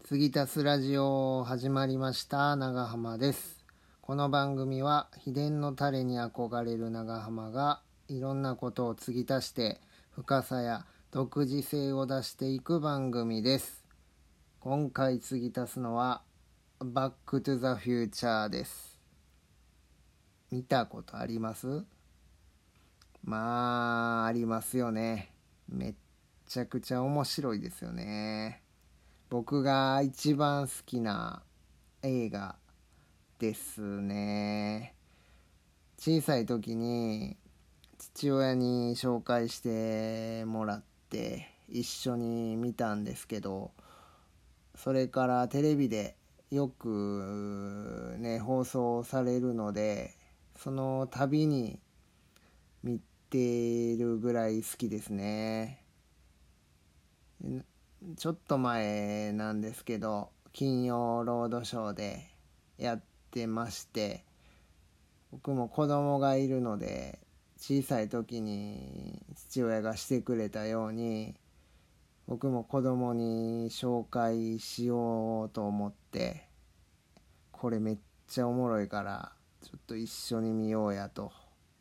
継ぎ足すラジオ始まりました。長浜です。この番組は秘伝のタレに憧れる長浜がいろんなことを継ぎ足して深さや独自性を出していく番組です。今回継ぎ足すのはバックトゥザフューチャーです。見たことあります？ありますよね。めっちゃくちゃ面白いですよね。僕が一番好きな映画ですね。小さい時に父親に紹介してもらって一緒に見たんですけど、それからテレビでよくね放送されるので、その度に見ているぐらい好きですね。ちょっと前なんですけど、金曜ロードショーでやってまして、僕も子供がいるので小さい時に父親がしてくれたように、僕も子供に紹介しようと思って、これめっちゃおもろいからちょっと一緒に見ようやと。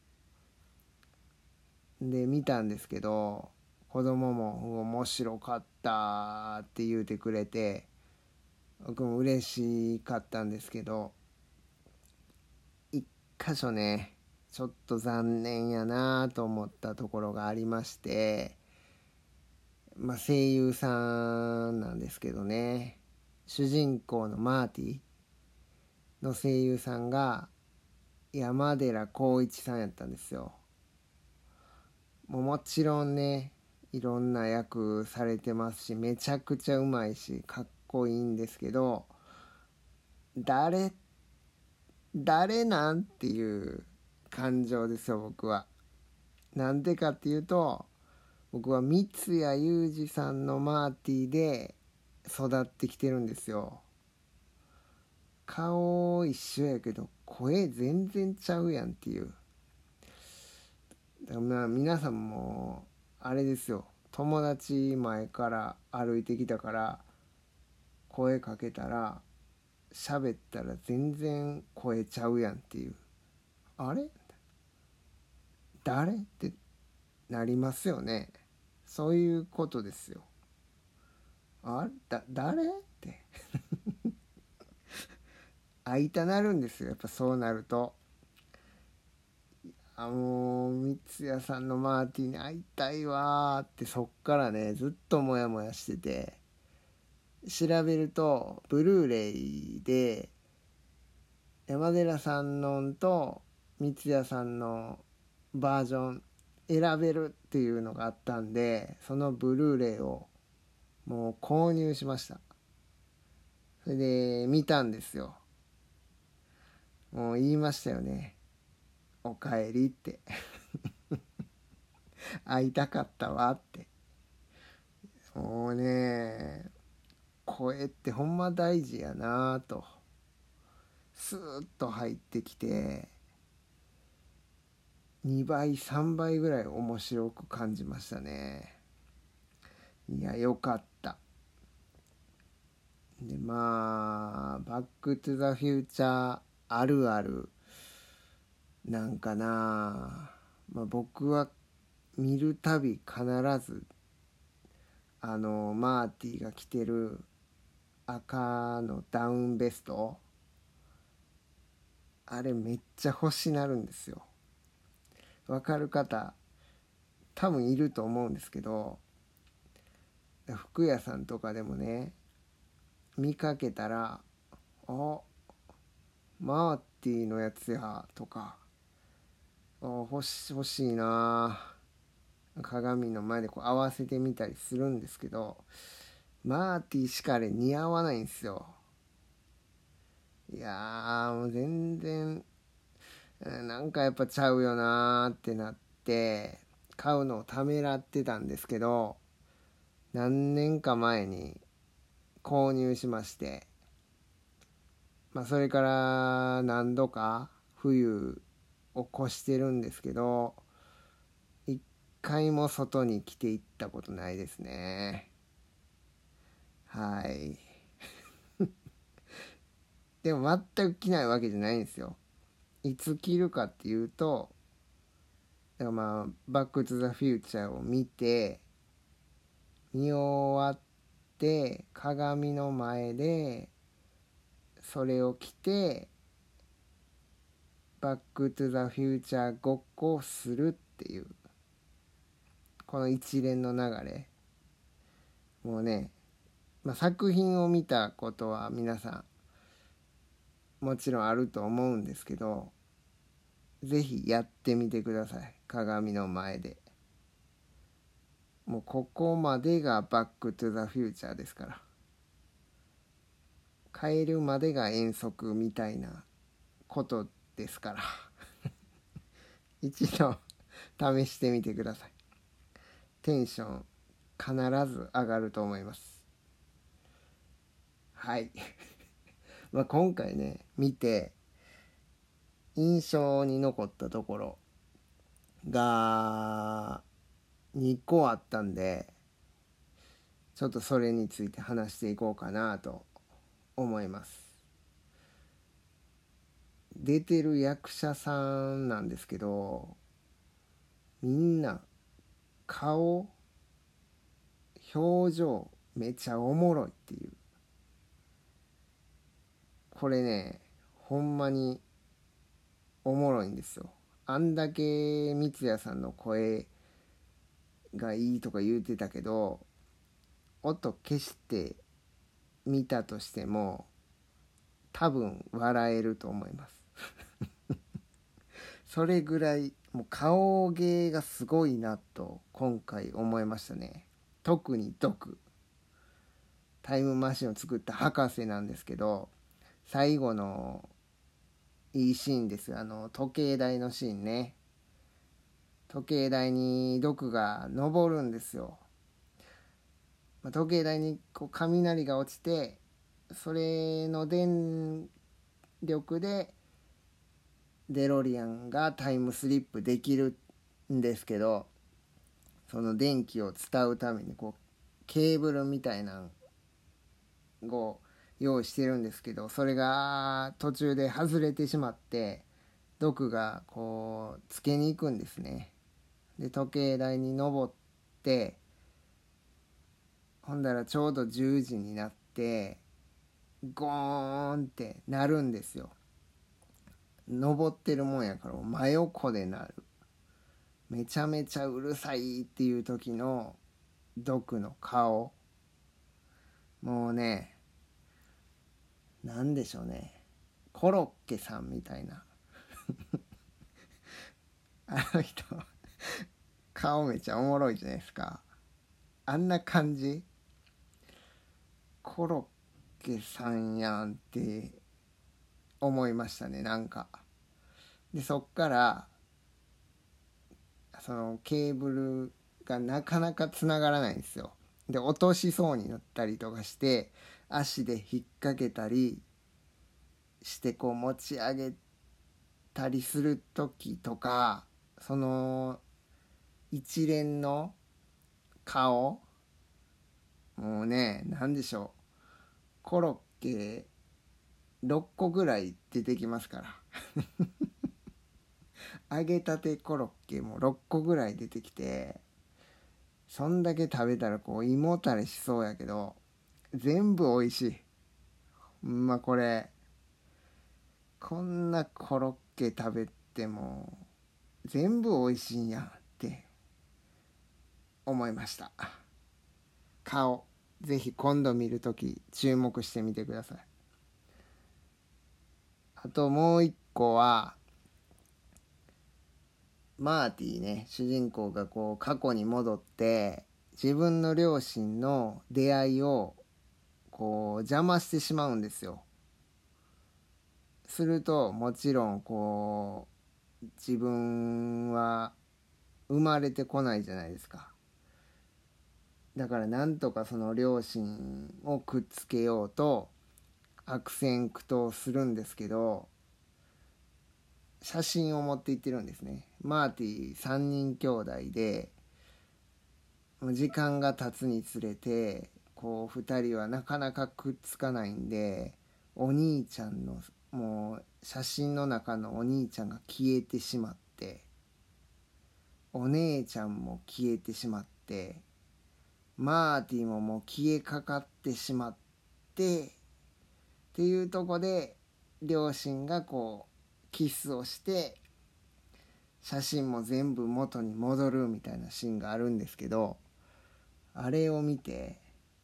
で見たんですけど、子供も面白かったって言うてくれて、僕も嬉しかったんですけど、一箇所ねちょっと残念やなと思ったところがありまして、声優さんなんですけどね、主人公のマーティの声優さんが山寺宏一さんやったんですよ。もちろんねいろんな役されてますし、めちゃくちゃうまいしかっこいいんですけど、誰なんっていう感情ですよ僕は。なんでかっていうと、僕は三谷裕二さんのマーティで育ってきてるんですよ。顔一緒やけど声全然ちゃうやんっていう。だから皆さんもあれですよ、友達前から歩いてきたから声かけたら喋ったら全然声ちゃうやんっていう、あれ誰ってなりますよね。そういうことですよ。誰って会いたなるんですよ、やっぱそうなると。もう三谷さんのマーティに会いたいわーって、そっからねずっとモヤモヤしてて、調べるとブルーレイで山寺さんのと三谷さんのバージョン選べるっていうのがあったんで、そのブルーレイをもう購入しました。それで見たんですよ。もう言いましたよね、おかえりって会いたかったわって。もうね、声ってほんま大事やなと。スーッと入ってきて2倍3倍ぐらい面白く感じましたね。いやよかった。でバックトゥザフューチャーあるあるなんかな、僕は見るたび必ずマーティが着てる赤のダウンベスト、あれめっちゃ欲しなるんですよ。わかる方多分いると思うんですけど、服屋さんとかでもね見かけたら、あ、マーティのやつやとか、欲しいな、鏡の前でこう合わせてみたりするんですけど、マーティしかあれ似合わないんですよ。いやーもう全然なんかやっぱちゃうよなーってなって買うのをためらってたんですけど、何年か前に購入しまして、それから何度か冬を越してるんですけど、一回も外に着ていったことないですね。はい。 でも全く着ないわけじゃないんですよ。いつ着るかっていうと、だからバックトゥザフューチャーを見終わって鏡の前でそれを着てバックトゥザフューチャーごっこをするっていう、この一連の流れ。もうね、作品を見たことは皆さんもちろんあると思うんですけど、ぜひやってみてください。鏡の前で。もうここまでがバックトゥザフューチャーですから。帰るまでが遠足みたいなことですから一度試してみてください。テンション必ず上がると思います。はい今回ね見て印象に残ったところが2個あったんで、ちょっとそれについて話していこうかなと思います。出てる役者さんなんですけど、みんな顔表情めちゃおもろいっていう、これねほんまにおもろいんですよ。あんだけ三ツ矢さんの声がいいとか言うてたけど、音消して見たとしても多分笑えると思いますそれぐらいもう顔芸がすごいなと今回思いましたね。特にタイムマシンを作った博士なんですけど、最後のいいシーンです。時計台のシーンね。時計台にドクが登るんですよ。時計台にこう雷が落ちて、それの電力でデロリアンがタイムスリップできるんですけど、その電気を伝うためにこうケーブルみたいなのを用意してるんですけど、それが途中で外れてしまってドクがこうつけに行くんですね。で時計台に登って、ほんだらちょうど10時になってゴーンってなるんですよ。登ってるもんやから真横でなる。めちゃめちゃうるさいっていう時のドクの顔、もうね、なんでしょうね、コロッケさんみたいなあの人顔めちゃおもろいじゃないですか。あんな感じ、コロッケさんやんって思いましたね。なんかでそっからそのケーブルがなかなかつながらないんですよ。で落としそうになったりとかして足で引っ掛けたりしてこう持ち上げたりする時とか、その一連の顔、もうね、なんでしょう、コロッケ6個ぐらい出てきますから揚げたてコロッケも6個ぐらい出てきて、そんだけ食べたらこう胃もたれしそうやけど全部美味しい。これこんなコロッケ食べても全部美味しいんやって思いました。顔ぜひ今度見るとき注目してみてください。あともう一個はマーティね、主人公がこう過去に戻って自分の両親の出会いをこう邪魔してしまうんですよ。するともちろんこう自分は生まれてこないじゃないですか。だからなんとかその両親をくっつけようと悪戦苦闘するんですけど、写真を持って行ってるんですね。マーティ3人兄弟で、時間が経つにつれてこう2人はなかなかくっつかないんで、 お兄ちゃんのもう写真の中のお兄ちゃんが消えてしまって、お姉ちゃんも消えてしまって、マーティももう消えかかってしまってっていうとこで、両親がこうキスをして写真も全部元に戻るみたいなシーンがあるんですけど、あれを見て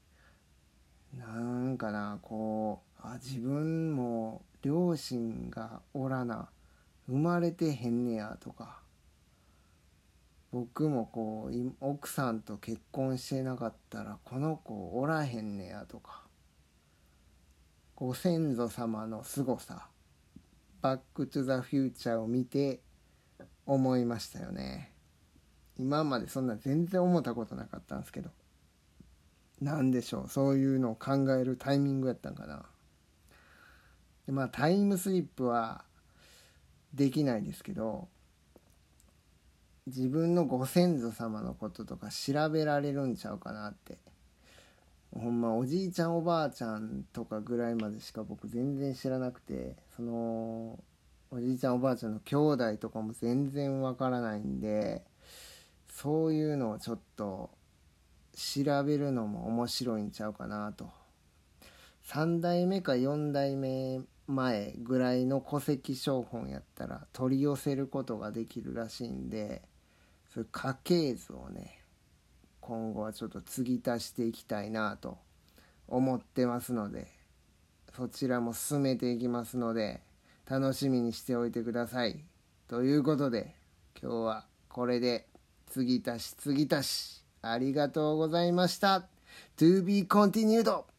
なんかな、こう自分も両親がおらな、生まれてへんねやとか、僕もこう奥さんと結婚してなかったらこの子おらへんねやとか、ご先祖様の凄さ、バックトゥザフューチャーを見て思いましたよね。今までそんな全然思ったことなかったんですけど、なんでしょう、そういうのを考えるタイミングやったんかな。でタイムスリップはできないですけど、自分のご先祖様のこととか調べられるんちゃうかなって。ほんまおじいちゃんおばあちゃんとかぐらいまでしか僕全然知らなくて、そのおじいちゃんおばあちゃんの兄弟とかも全然わからないんで、そういうのをちょっと調べるのも面白いんちゃうかなと。3代目か4代目前ぐらいの戸籍抄本やったら取り寄せることができるらしいんで、そういう家系図をね、今後はちょっと継ぎ足していきたいなと思ってますので、そちらも進めていきますので楽しみにしておいてください。ということで今日はこれで継ぎ足しありがとうございました。To be continued!